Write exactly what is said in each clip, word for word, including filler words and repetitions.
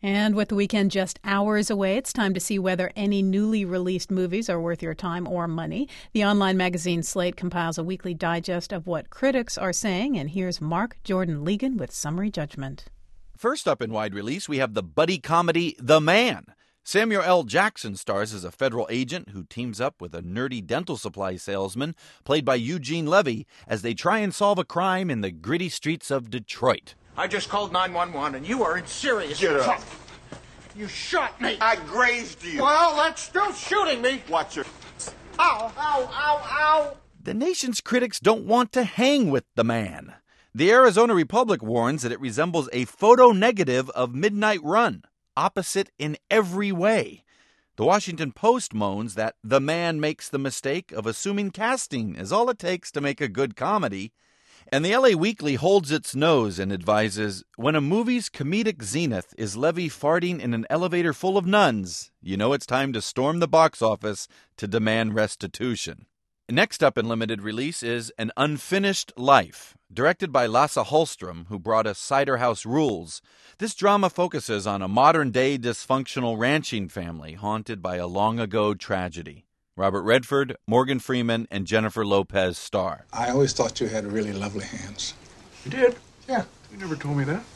And with the weekend just hours away, it's time to see whether any newly released movies are worth your time or money. The online magazine Slate compiles a weekly digest of what critics are saying, and here's Mark Jordan Legan with summary judgment. First up in wide release, we have the buddy comedy The Man. Samuel L. Jackson stars as a federal agent who teams up with a nerdy dental supply salesman, played by Eugene Levy, as they try and solve a crime in the gritty streets of Detroit. I just called nine one one, and you are in serious trouble. Get up. You shot me. I grazed you. Well, that's still shooting me. Watch your... Ow, ow, ow, ow. The nation's critics don't want to hang with The Man. The Arizona Republic warns that it resembles a photo negative of Midnight Run, opposite in every way. The Washington Post moans that The Man makes the mistake of assuming casting is all it takes to make a good comedy. And the L A Weekly holds its nose and advises, when a movie's comedic zenith is Levy farting in an elevator full of nuns, you know it's time to storm the box office to demand restitution. Next up in limited release is An Unfinished Life, directed by Lasse Hallström, who brought us Cider House Rules. This drama focuses on a modern-day dysfunctional ranching family haunted by a long-ago tragedy. Robert Redford, Morgan Freeman, and Jennifer Lopez star. I always thought you had really lovely hands. You did? Yeah. You never told me that.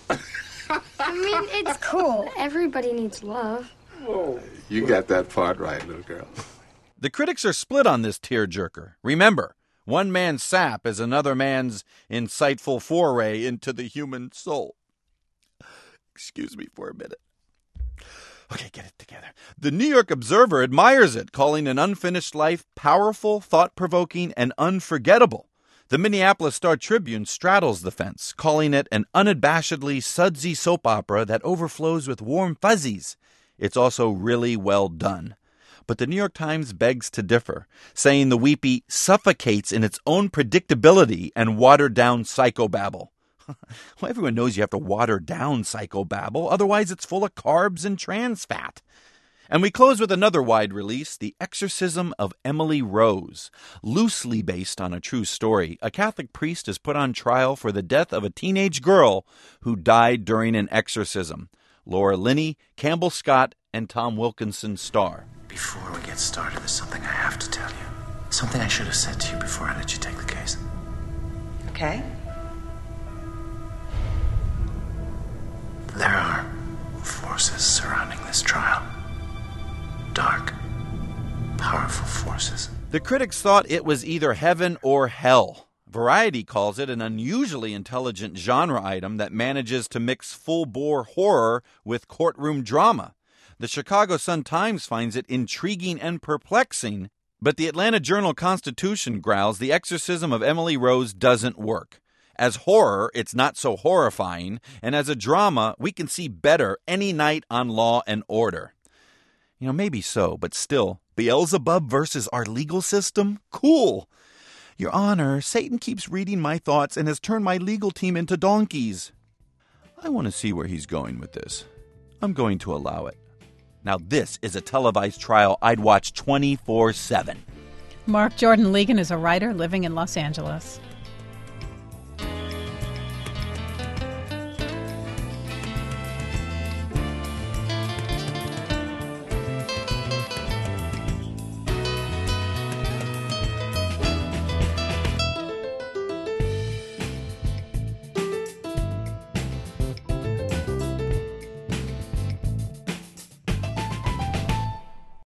I mean, it's cool. Everybody needs love. Whoa. You got that part right, little girl. The critics are split on this tearjerker. Remember, one man's sap is another man's insightful foray into the human soul. Excuse me for a minute. Okay, get it together. The New York Observer admires it, calling An Unfinished Life powerful, thought-provoking, and unforgettable. The Minneapolis Star-Tribune straddles the fence, calling it an unabashedly sudsy soap opera that overflows with warm fuzzies. It's also really well done. But the New York Times begs to differ, saying the weepy suffocates in its own predictability and watered-down psychobabble. Well, everyone knows you have to water down psychobabble, otherwise it's full of carbs and trans fat. And we close with another wide release, The Exorcism of Emily Rose. Loosely based on a true story, a Catholic priest is put on trial for the death of a teenage girl who died during an exorcism. Laura Linney, Campbell Scott, and Tom Wilkinson star. Before we get started, there's something I have to tell you. Something I should have said to you before I let you take the case. Okay. There are forces surrounding this trial. Dark, powerful forces. The critics thought it was either heaven or hell. Variety calls it an unusually intelligent genre item that manages to mix full-bore horror with courtroom drama. The Chicago Sun-Times finds it intriguing and perplexing, but the Atlanta Journal-Constitution growls The Exorcism of Emily Rose doesn't work. As horror, it's not so horrifying, and as a drama, we can see better any night on Law and Order. You know, maybe so, but still, Beelzebub versus our legal system? Cool! Your Honor, Satan keeps reading my thoughts and has turned my legal team into donkeys. I want to see where he's going with this. I'm going to allow it. Now this is a televised trial I'd watch twenty-four seven. Mark Jordan Legan is a writer living in Los Angeles.